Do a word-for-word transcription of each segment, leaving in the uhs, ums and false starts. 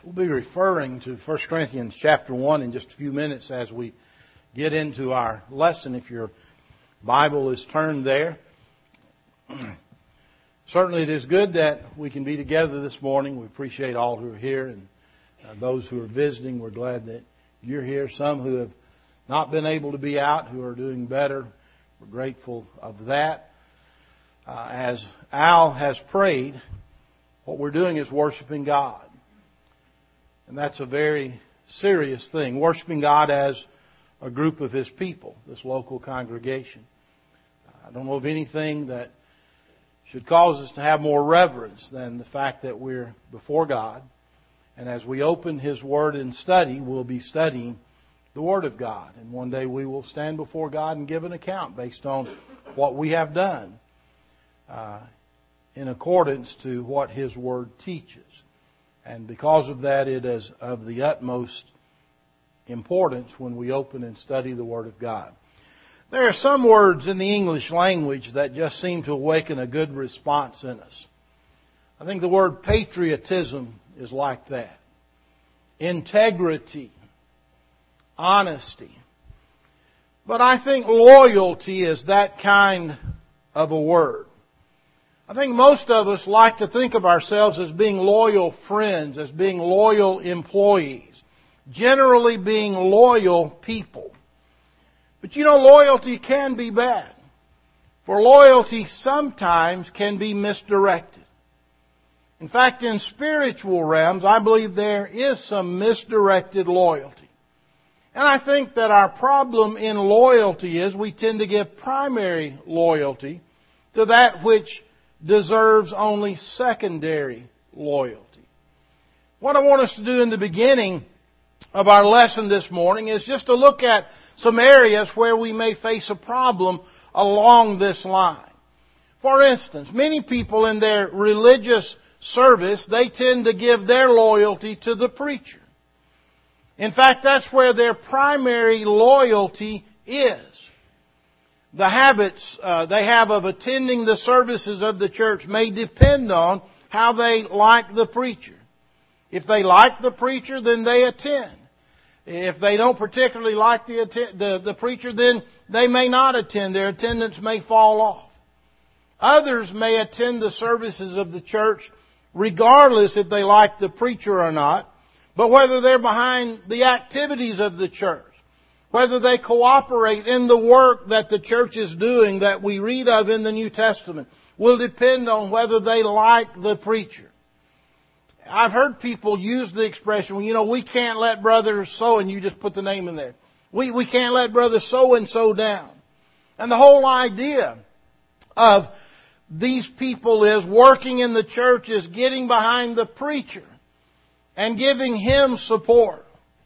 We'll be referring to First Corinthians chapter one in just a few minutes as we get into our lesson. If your Bible is turned there. Certainly it is good that we can be together this morning. We appreciate all who are here and uh, those who are visiting. We're glad that you're here. Some who have not been able to be out, who are doing better. We're grateful of that. Uh, as Al has prayed, what we're doing is worshiping God. And that's a very serious thing. Worshiping God as a group of His people, this local congregation. I don't know of anything that should cause us to have more reverence than the fact that we're before God. And as we open His Word and study, we'll be studying the Word of God. And one day we will stand before God and give an account based on what we have done uh, in accordance to what His Word teaches. And because of that, it is of the utmost importance when we open and study the Word of God. There are some words in the English language that just seem to awaken a good response in us. I think the word patriotism is like that. Integrity. Honesty. But I think loyalty is that kind of a word. I think most of us like to think of ourselves as being loyal friends, as being loyal employees, generally being loyal people. But you know, loyalty can be bad. For loyalty sometimes can be misdirected. In fact, in spiritual realms, I believe there is some misdirected loyalty. And I think that our problem in loyalty is we tend to give primary loyalty to that which deserves only secondary loyalty. What I want us to do in the beginning of our lesson this morning is just to look at some areas where we may face a problem along this line. For instance, many people in their religious service, they tend to give their loyalty to the preacher. In fact, that's where their primary loyalty is. The habits uh, they have of attending the services of the church may depend on how they like the preacher. If they like the preacher, then they attend. If they don't particularly like the, the, the preacher, then they may not attend. Their attendance may fall off. Others may attend the services of the church regardless if they like the preacher or not, but whether they're behind the activities of the church, whether they cooperate in the work that the church is doing that we read of in the New Testament, will depend on whether they like the preacher. I've heard people use the expression, well, you know, we can't let brother so, and you just put the name in there. We, we can't let brother so and so down. And the whole idea of these people is working in the church is getting behind the preacher and giving him support.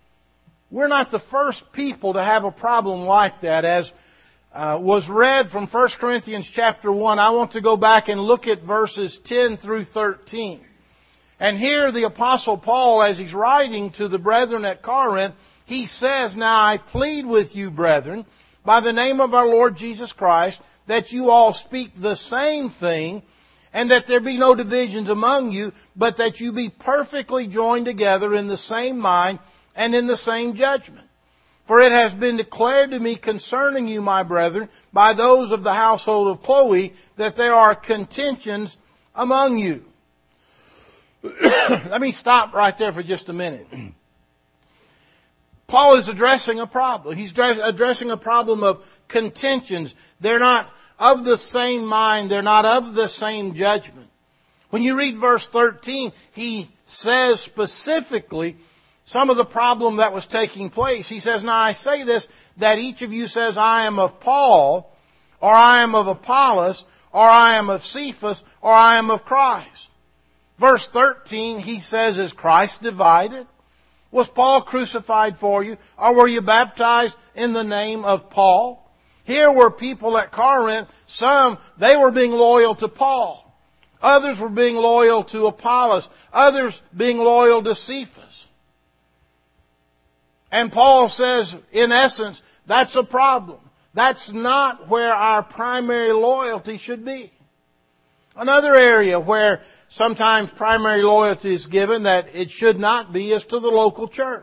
We're not the first people to have a problem like that. As uh, was read from First Corinthians chapter one, I want to go back and look at verses ten through thirteen. And here the Apostle Paul, as he's writing to the brethren at Corinth, he says, "Now I plead with you, brethren, by the name of our Lord Jesus Christ, that you all speak the same thing, and that there be no divisions among you, but that you be perfectly joined together in the same mind and in the same judgment. For it has been declared to me concerning you, my brethren, by those of the household of Chloe, that there are contentions among you." Let me stop right there for just a minute. Paul is addressing a problem. He's addressing a problem of contentions. They're not of the same mind. They're not of the same judgment. When you read verse thirteen, he says specifically some of the problem that was taking place. He says, "Now I say this, that each of you says, I am of Paul, or I am of Apollos, or I am of Cephas, or I am of Christ." Verse thirteen, he says, "Is Christ divided? Was Paul crucified for you? Or were you baptized in the name of Paul?" Here were people at Corinth, some, they were being loyal to Paul. Others were being loyal to Apollos. Others being loyal to Cephas. And Paul says, in essence, that's a problem. That's not where our primary loyalty should be. Another area where sometimes primary loyalty is given that it should not be is to the local church.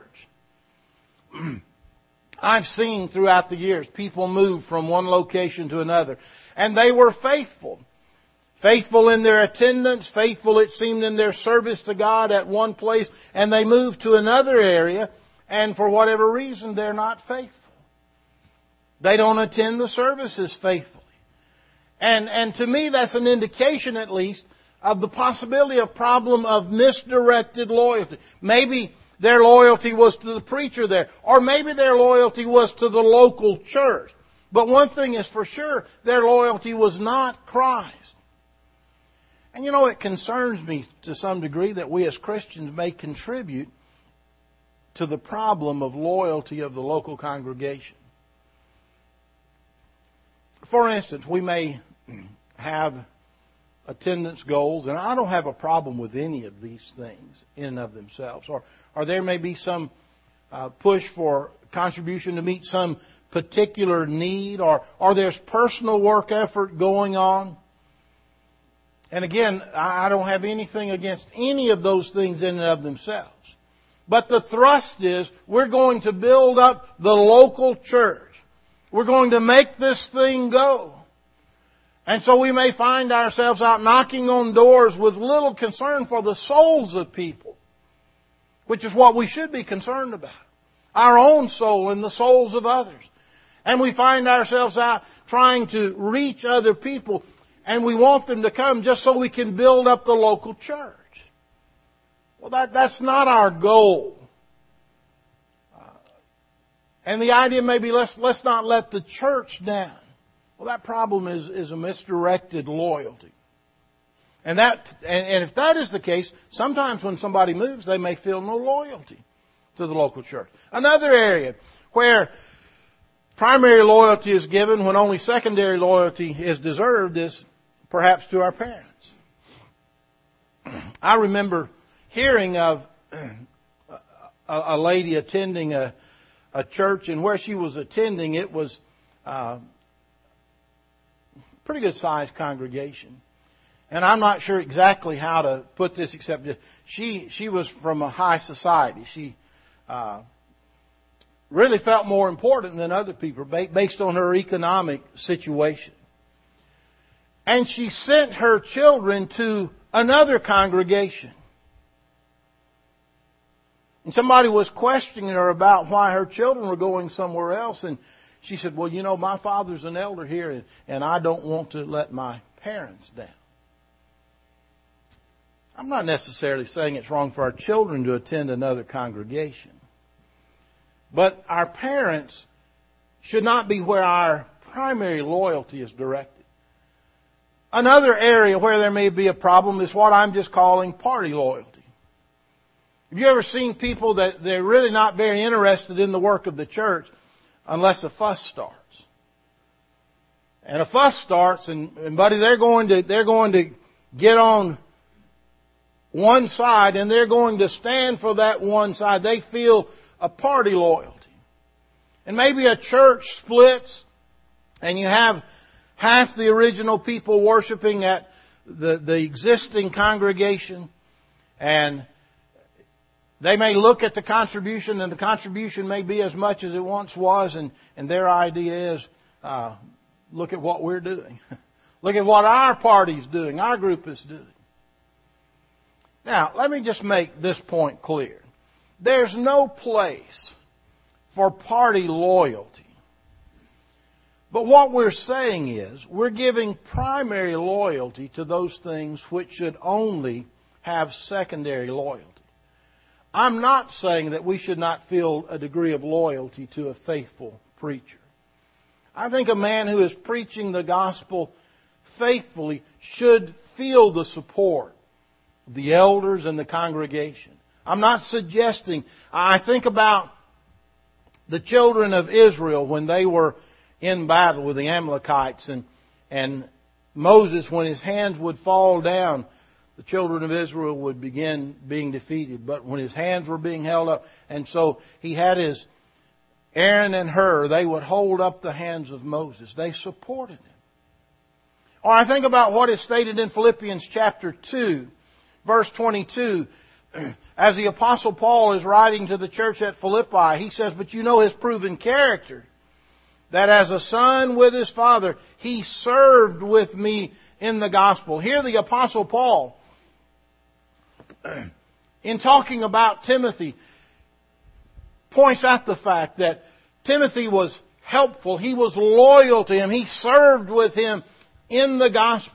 I've seen throughout the years people move from one location to another, and they were faithful. Faithful in their attendance, faithful it seemed in their service to God at one place, and they moved to another area, and for whatever reason they're not faithful. They don't attend the services faithfully. And, and to me that's an indication at least of the possibility of problem of misdirected loyalty. Maybe their loyalty was to the preacher there, or maybe their loyalty was to the local church. But one thing is for sure, their loyalty was not Christ. And you know, it concerns me to some degree that we as Christians may contribute to the problem of loyalty of the local congregation. For instance, we may have attendance goals, and I don't have a problem with any of these things in and of themselves. Or, or there may be some uh, push for contribution to meet some particular need, or, or there's personal work effort going on. And again, I don't have anything against any of those things in and of themselves. But the thrust is, we're going to build up the local church. We're going to make this thing go. And so we may find ourselves out knocking on doors with little concern for the souls of people, which is what we should be concerned about. Our own soul and the souls of others. And we find ourselves out trying to reach other people, and we want them to come just so we can build up the local church. Well, that, that's not our goal. Uh, and the idea may be, let's, let's not let the church down. Well, that problem is, is a misdirected loyalty. And that, and, and if that is the case, sometimes when somebody moves, they may feel no loyalty to the local church. Another area where primary loyalty is given when only secondary loyalty is deserved is perhaps to our parents. I remember hearing of a, a lady attending a, a church, and where she was attending, it was uh, pretty good sized congregation. And I'm not sure exactly how to put this, except that she she was from a high society. She uh, really felt more important than other people based on her economic situation. And she sent her children to another congregation. And somebody was questioning her about why her children were going somewhere else. And she said, well, you know, my father's an elder here, and, and I don't want to let my parents down. I'm not necessarily saying it's wrong for our children to attend another congregation. But our parents should not be where our primary loyalty is directed. Another area where there may be a problem is what I'm just calling party loyalty. Have you ever seen people that they're really not very interested in the work of the church unless a fuss starts? And a fuss starts, and, and buddy, they're going to they're going to get on one side, and they're going to stand for that one side. They feel a party loyalty. And maybe a church splits, and you have half the original people worshiping at the, the existing congregation, and they may look at the contribution, and the contribution may be as much as it once was, and, and their idea is, uh, look at what we're doing. Look at what our party's doing, our group is doing. Now, let me just make this point clear. There's no place for party loyalty. But what we're saying is, we're giving primary loyalty to those things which should only have secondary loyalty. I'm not saying that we should not feel a degree of loyalty to a faithful preacher. I think a man who is preaching the gospel faithfully should feel the support of the elders and the congregation. I'm not suggesting, I think about the children of Israel when they were in battle with the Amalekites, and, and Moses, when his hands would fall down, the children of Israel would begin being defeated. But when his hands were being held up, and so he had his Aaron and Hur, they would hold up the hands of Moses. They supported him. Or I think about what is stated in Philippians chapter two, verse twenty-two. As the Apostle Paul is writing to the church at Philippi, he says, "But you know his proven character, that as a son with his father, he served with me in the gospel." Here the Apostle Paul, in talking about Timothy, points out the fact that Timothy was helpful. He was loyal to him. He served with him in the gospel.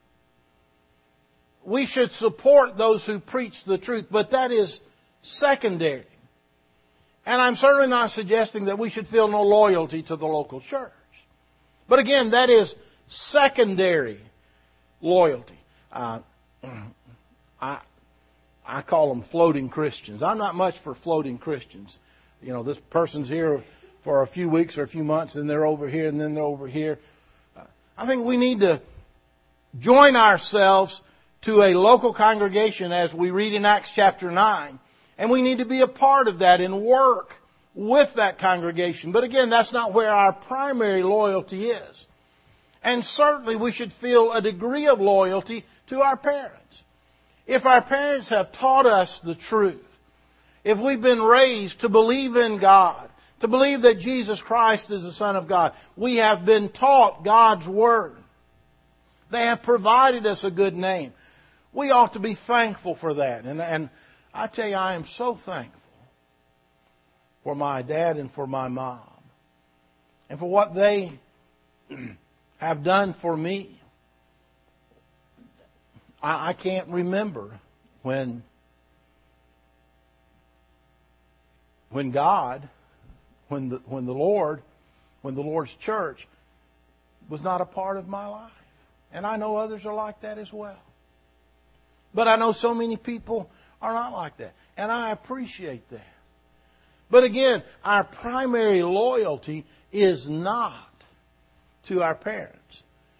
We should support those who preach the truth, but that is secondary. And I'm certainly not suggesting that we should feel no loyalty to the local church. But again, that is secondary loyalty. Uh, I, I call them floating Christians. I'm not much for floating Christians. You know, this person's here for a few weeks or a few months, and they're over here, and then they're over here. Uh, I think we need to join ourselves to a local congregation as we read in Acts chapter nine. And we need to be a part of that and work with that congregation. But again, that's not where our primary loyalty is. And certainly we should feel a degree of loyalty to our parents. If our parents have taught us the truth, if we've been raised to believe in God, to believe that Jesus Christ is the Son of God, we have been taught God's Word. They have provided us a good name. We ought to be thankful for that. And, and I tell you, I am so thankful for my dad and for my mom. And for what they have done for me. I, I can't remember when, when God, when the, when the Lord, when the Lord's church was not a part of my life. And I know others are like that as well. But I know so many people are not like that. And I appreciate that. But again, our primary loyalty is not to our parents.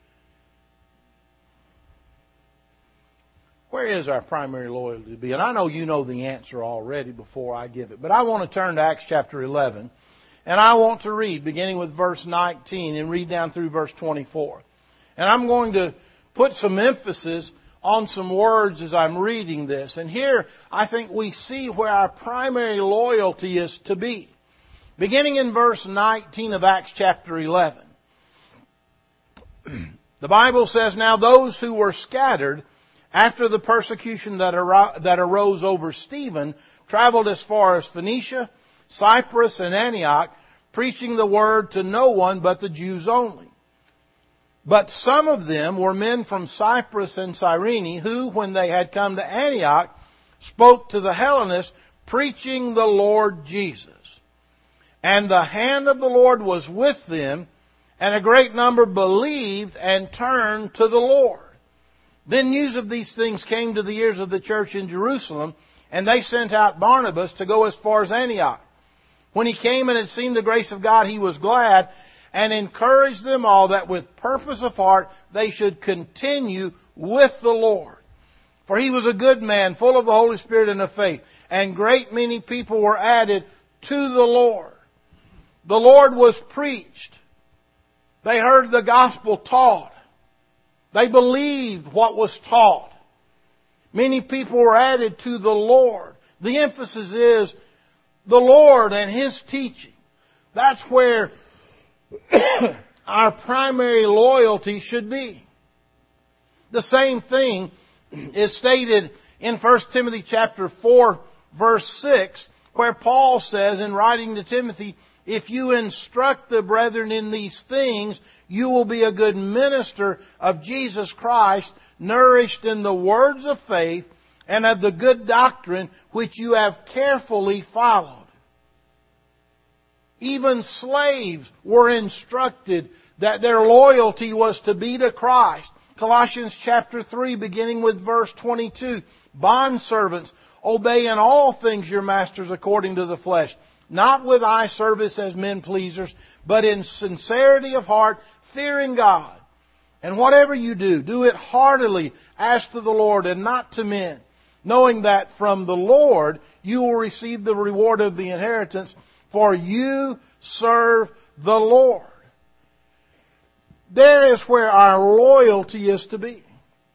Where is our primary loyalty to be? And I know you know the answer already before I give it. But I want to turn to Acts chapter eleven. And I want to read, beginning with verse nineteen and read down through verse twenty-four. And I'm going to put some emphasis on some words as I'm reading this. And here, I think we see where our primary loyalty is to be. Beginning in verse nineteen of Acts chapter eleven. The Bible says, "Now those who were scattered after the persecution that arose over Stephen traveled as far as Phoenicia, Cyprus, and Antioch, preaching the word to no one but the Jews only. But some of them were men from Cyprus and Cyrene, who, when they had come to Antioch, spoke to the Hellenists, preaching the Lord Jesus. And the hand of the Lord was with them, and a great number believed and turned to the Lord. Then news of these things came to the ears of the church in Jerusalem, and they sent out Barnabas to go as far as Antioch. When he came and had seen the grace of God, he was glad, and encouraged them all that with purpose of heart they should continue with the Lord. For he was a good man, full of the Holy Spirit and of faith, and great many people were added to the Lord." The Lord was preached. They heard the gospel taught. They believed what was taught. Many people were added to the Lord. The emphasis is the Lord and His teaching. That's where our primary loyalty should be. The same thing is stated in First Timothy chapter four, verse six, where Paul says in writing to Timothy, "If you instruct the brethren in these things, you will be a good minister of Jesus Christ, nourished in the words of faith and of the good doctrine which you have carefully followed." Even slaves were instructed that their loyalty was to be to Christ. Colossians chapter three, beginning with verse twenty-two. "Bondservants, obey in all things your masters according to the flesh, not with eye service as men pleasers, but in sincerity of heart, fearing God. And whatever you do, do it heartily as to the Lord and not to men, knowing that from the Lord you will receive the reward of the inheritance, for you serve the Lord." there is where our loyalty is to be.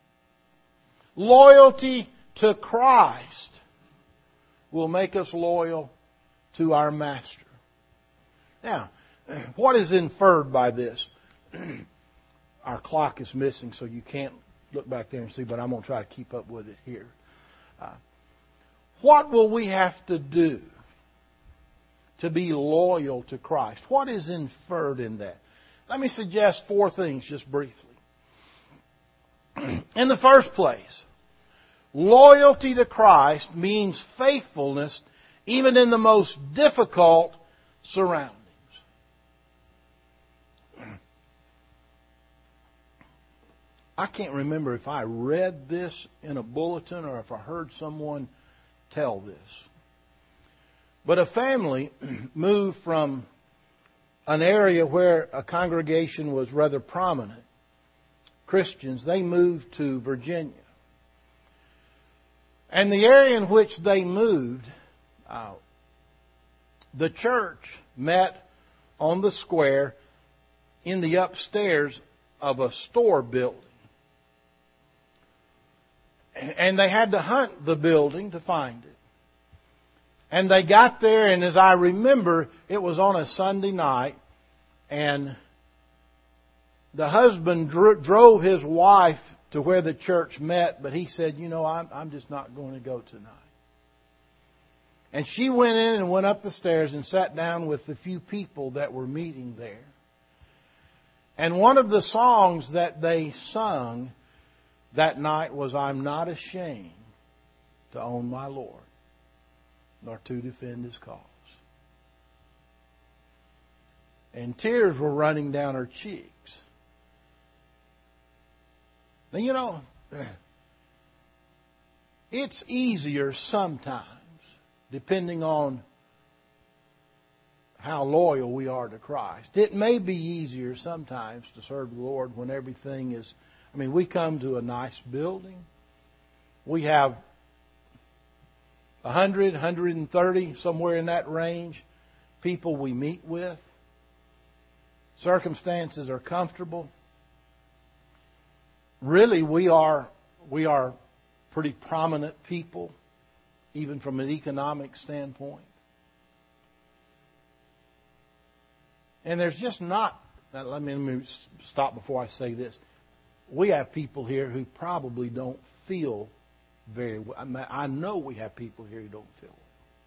Loyalty to Christ will make us loyal to our Master. Now, what is inferred by this? Our clock is missing, so you can't look back there and see, but I'm going to try to keep up with it here. Uh, what will we have to do to be loyal to Christ? What is inferred in that? Let me suggest four things just briefly. In the first place, loyalty to Christ means faithfulness even in the most difficult surroundings. I can't remember if I read this in a bulletin or if I heard someone tell this. But a family moved from an area where a congregation was rather prominent, Christians. They moved to Virginia. And the area in which they moved, uh, the church met on the square in the upstairs of a store building. And they had to hunt the building to find it. And they got there, and as I remember, it was on a Sunday night, and the husband dro- drove his wife to where the church met, but he said, you know, I'm, I'm just not going to go tonight. And she went in and went up the stairs and sat down with the few people that were meeting there. And one of the songs that they sung that night was, I'm not ashamed to own my Lord, nor to defend His cause. And tears were running down her cheeks. Now, you know, it's easier sometimes, depending on how loyal we are to Christ. It may be easier sometimes to serve the Lord when everything is... I mean, we come to a nice building. We have one hundred, one hundred thirty, somewhere in that range, people we meet with. Circumstances are comfortable. Really, we are we are pretty prominent people, even from an economic standpoint. And there's just not... Now, let me, let me stop before I say this. We have people here who probably don't feel very well. I, mean, I know we have people here who don't feel well.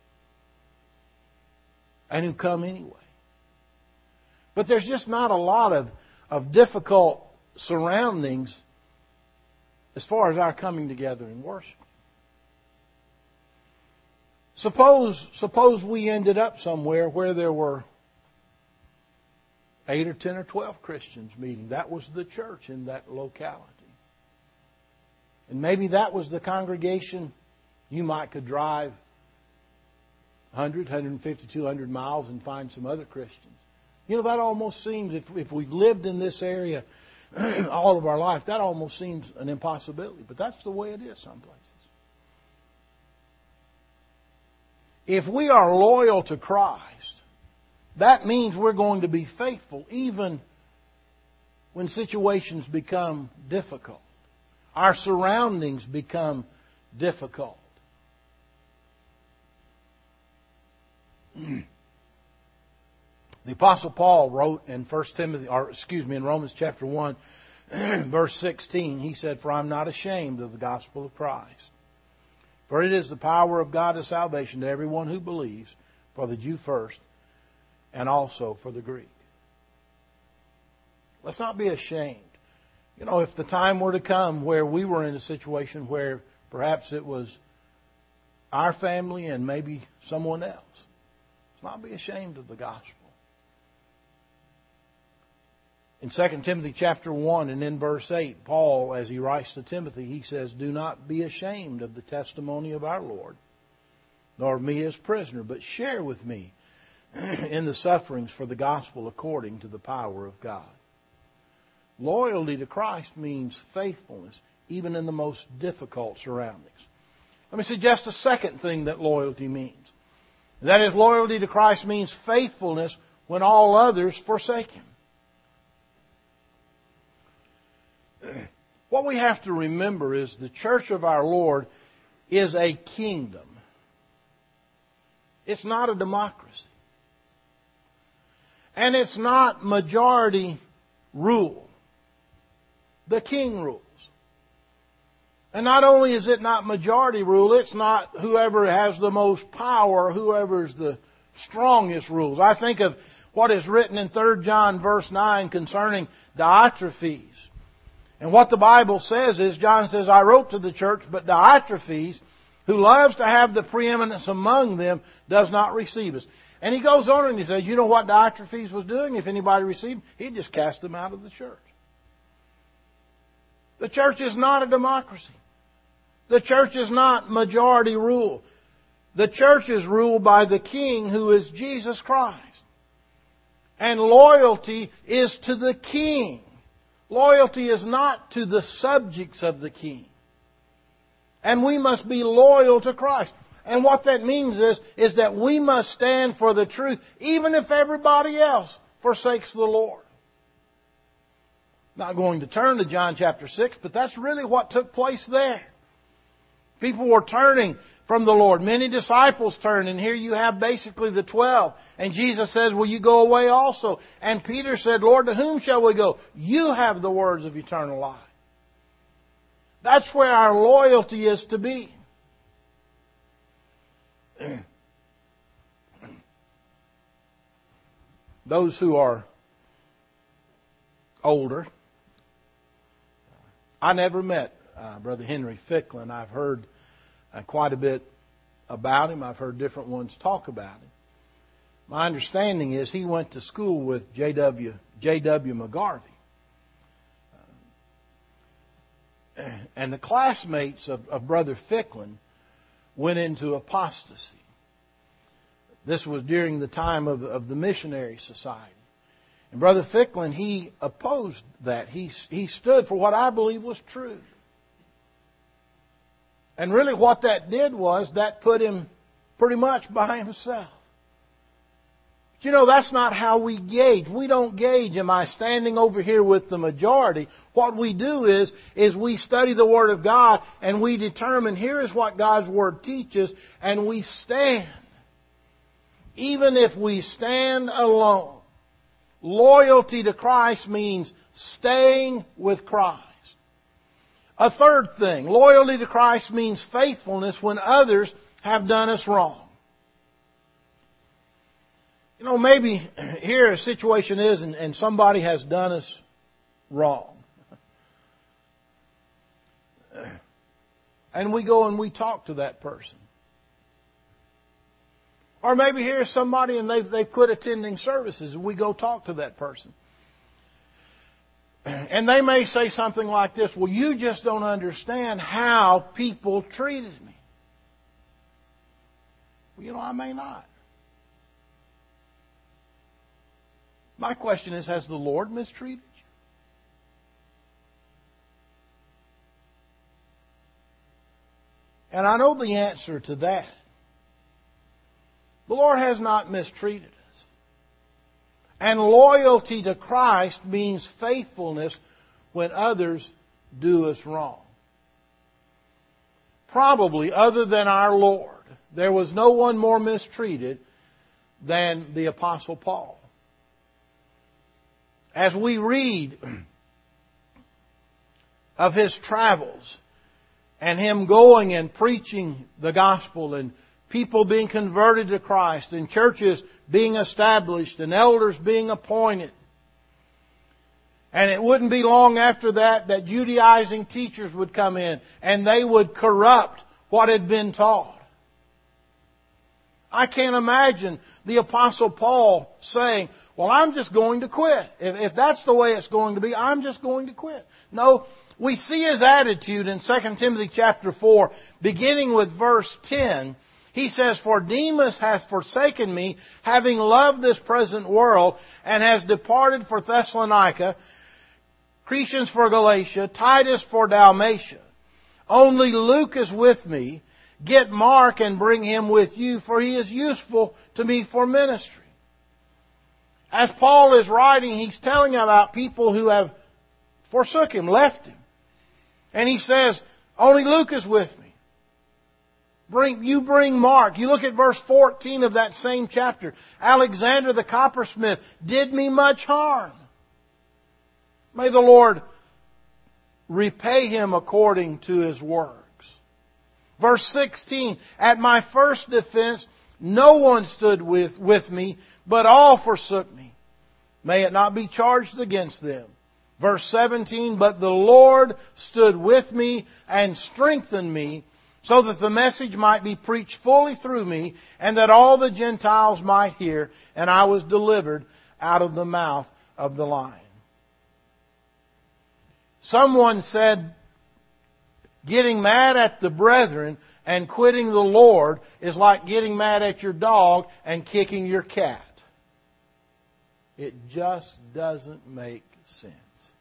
And who come anyway. But there's just not a lot of, of difficult surroundings as far as our coming together in worship. Suppose, suppose we ended up somewhere where there were eight or ten or twelve Christians meeting. That was the church in that locality. And maybe that was the congregation. You might could drive one hundred, one hundred fifty, two hundred miles and find some other Christians. You know, that almost seems, if, if we lived in this area all of our life, that almost seems an impossibility. But that's the way it is some places. If we are loyal to Christ, that means we're going to be faithful even when situations become difficult. Our surroundings become difficult. The Apostle Paul wrote in First Timothy, or excuse me, in Romans chapter one, verse sixteen, he said, "For I'm not ashamed of the gospel of Christ. For it is the power of God to salvation to everyone who believes, for the Jew first, and also for the Greek." Let's not be ashamed. You know, if the time were to come where we were in a situation where perhaps it was our family and maybe someone else, let's not be ashamed of the gospel. In Second Timothy chapter one and in verse eight, Paul, as he writes to Timothy, he says, "Do not be ashamed of the testimony of our Lord, nor of me as prisoner, but share with me in the sufferings for the gospel according to the power of God." Loyalty to Christ means faithfulness, even in the most difficult surroundings. Let me suggest a second thing that loyalty means. That is, loyalty to Christ means faithfulness when all others forsake Him. what we have to remember is the church of our Lord is a kingdom. It's not a democracy. And it's not majority rule. The king rules. And not only is it not majority rule, it's not whoever has the most power, whoever's the strongest rules. I think of what is written in Third John verse nine concerning Diotrephes. And what the Bible says is, John says, I wrote to the church, but Diotrephes, who loves to have the preeminence among them, does not receive us. And he goes on and he says, you know what Diotrephes was doing? If anybody received him, he'd just cast them out of the church. The church is not a democracy. The church is not majority rule. The church is ruled by the King, who is Jesus Christ. And loyalty is to the King. Loyalty is not to the subjects of the King. And we must be loyal to Christ. And what that means is, is that we must stand for the truth, even if everybody else forsakes the Lord. Not going to turn to John chapter six, but that's really what took place there. People were turning from the Lord. Many disciples turned, and here you have basically the twelve. And Jesus says, will you go away also? And Peter said, Lord, to whom shall we go? You have the words of eternal life. That's where our loyalty is to be. Those who are older, I never met uh, Brother Henry Ficklin. I've heard uh, quite a bit about him. I've heard different ones talk about him. My understanding is he went to school with J W J W McGarvey. Uh, and the classmates of, of Brother Ficklin went into apostasy. This was during the time of, of the Missionary Society. And Brother Ficklin, he opposed that. He, he stood for what I believe was truth. And really what that did was that put him pretty much by himself. But you know, that's not how we gauge. We don't gauge, am I standing over here with the majority? What we do is, is we study the Word of God and we determine here is what God's Word teaches, and we stand. Even if we stand alone. Loyalty to Christ means staying with Christ. A third thing, loyalty to Christ means faithfulness when others have done us wrong. You know, maybe here a situation is and, and somebody has done us wrong. And we go and we talk to that person. Or maybe here's somebody and they've, they've quit attending services and we go talk to that person. And they may say something like this, well, you just don't understand how people treated me. Well, you know, I may not. My question is, has the Lord mistreated you? And I know the answer to that. The Lord has not mistreated us. And loyalty to Christ means faithfulness when others do us wrong. Probably, other than our Lord, there was no one more mistreated than the Apostle Paul. As we read of his travels and him going and preaching the gospel and people being converted to Christ and churches being established and elders being appointed. And it wouldn't be long after that that Judaizing teachers would come in and they would corrupt what had been taught. I can't imagine the Apostle Paul saying, well, I'm just going to quit. If, if that's the way it's going to be, I'm just going to quit. No, we see his attitude in Second Timothy chapter four, beginning with verse ten. He says, for Demas hath forsaken me, having loved this present world, and has departed for Thessalonica, Crescens for Galatia, Titus for Dalmatia. Only Luke is with me. Get Mark and bring him with you, for he is useful to me for ministry. As Paul is writing, he's telling about people who have forsook Him, left Him. And He says, only Luke is with me. Bring, you bring Mark. You look at verse fourteen of that same chapter. Alexander the coppersmith did me much harm. May the Lord repay him according to his works. Verse sixteen, at my first defense, no one stood with, with me, but all forsook me. May it not be charged against them. Verse seventeen, but the Lord stood with me and strengthened me, so that the message might be preached fully through me, and that all the Gentiles might hear, and I was delivered out of the mouth of the lion. Someone said, getting mad at the brethren and quitting the Lord is like getting mad at your dog and kicking your cat. It just doesn't make sense.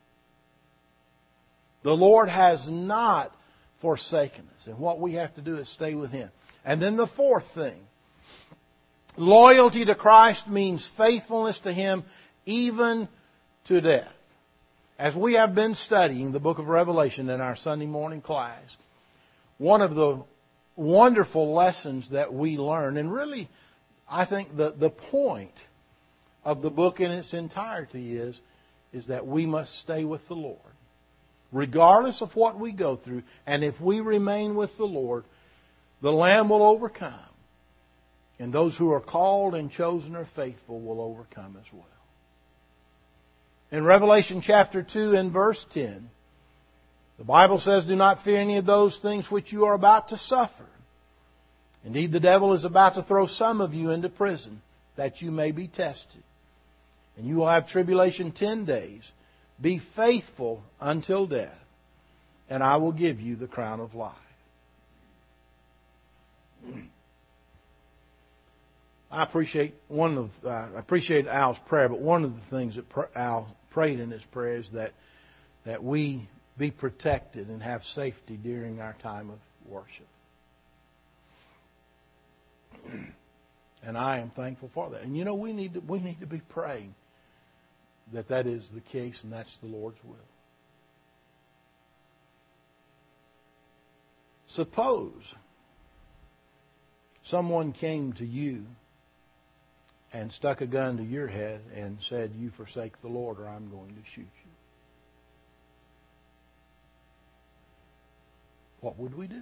The Lord has not forsaken us, and what we have to do is stay with Him. And then the fourth thing, loyalty to Christ means faithfulness to Him even to death. As we have been studying the book of Revelation in our Sunday morning class, one of the wonderful lessons that we learn, and really I think the, the point of the book in its entirety is, is that we must stay with the Lord. Regardless of what we go through, and if we remain with the Lord, the Lamb will overcome. And those who are called and chosen or faithful will overcome as well. In Revelation chapter two and verse ten, the Bible says, do not fear any of those things which you are about to suffer. Indeed, the devil is about to throw some of you into prison, that you may be tested. And you will have tribulation ten days. Be faithful until death, and I will give you the crown of life. I appreciate one of uh, I appreciate Al's prayer, but one of the things that Al prayed in his prayer is that that we be protected and have safety during our time of worship. And I am thankful for that. And you know, we need to we need to be praying that that is the case, and that's the Lord's will. Suppose someone came to you and stuck a gun to your head and said, you forsake the Lord or I'm going to shoot you. What would we do?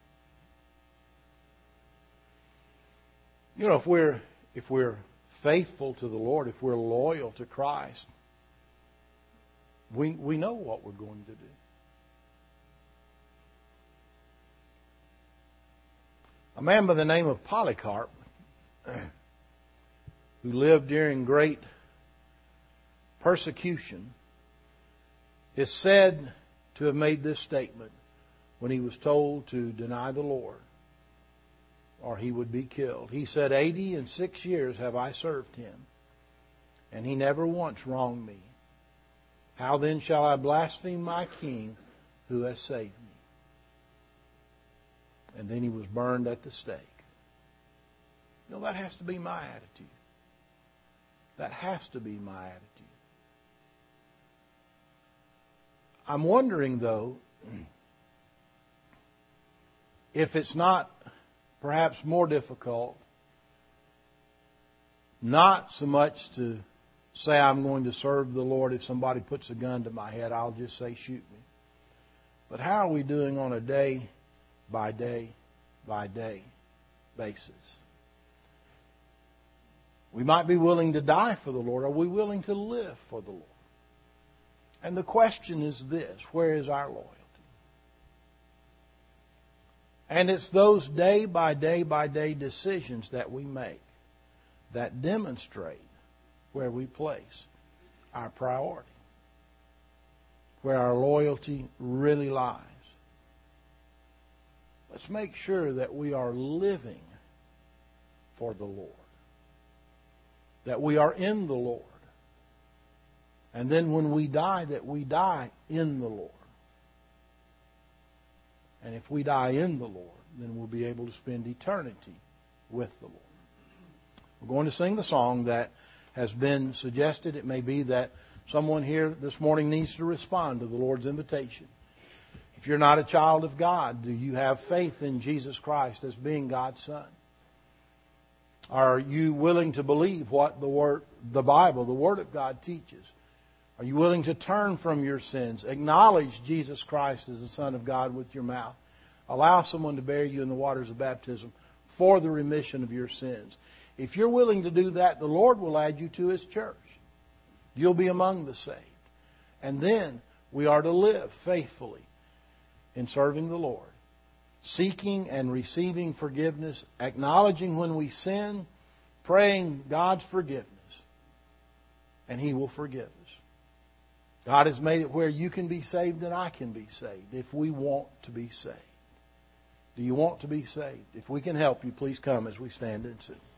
You know, if we're if we're faithful to the Lord, if we're loyal to Christ, we we know what we're going to do. A man by the name of Polycarp, who lived during great persecution, is said to have made this statement when he was told to deny the Lord or he would be killed. He said, eighty and six years have I served Him, and He never once wronged me. How then shall I blaspheme my King who has saved me? And then he was burned at the stake. You know, that has to be my attitude. That has to be my attitude. I'm wondering, though, if it's not perhaps more difficult not so much to say I'm going to serve the Lord. If somebody puts a gun to my head, I'll just say, shoot me. But how are we doing on a day by day by day basis? We might be willing to die for the Lord. Are we willing to live for the Lord? And the question is this: where is our loyalty? And it's those day by day by day decisions that we make that demonstrate where we place our priority, where our loyalty really lies. Let's make sure that we are living for the Lord, that we are in the Lord, and then when we die, that we die in the Lord. And if we die in the Lord, then we'll be able to spend eternity with the Lord. We're going to sing the song that has been suggested. It may be that someone here this morning needs to respond to the Lord's invitation. If you're not a child of God, do you have faith in Jesus Christ as being God's Son? Are you willing to believe what the Word, the Bible, the Word of God teaches? Are you willing to turn from your sins? Acknowledge Jesus Christ as the Son of God with your mouth. Allow someone to bury you in the waters of baptism for the remission of your sins. If you're willing to do that, the Lord will add you to His church. You'll be among the saved. And then we are to live faithfully in serving the Lord, seeking and receiving forgiveness, acknowledging when we sin, praying God's forgiveness, and He will forgive us. God has made it where you can be saved and I can be saved if we want to be saved. Do you want to be saved? If we can help you, please come as we stand and sing.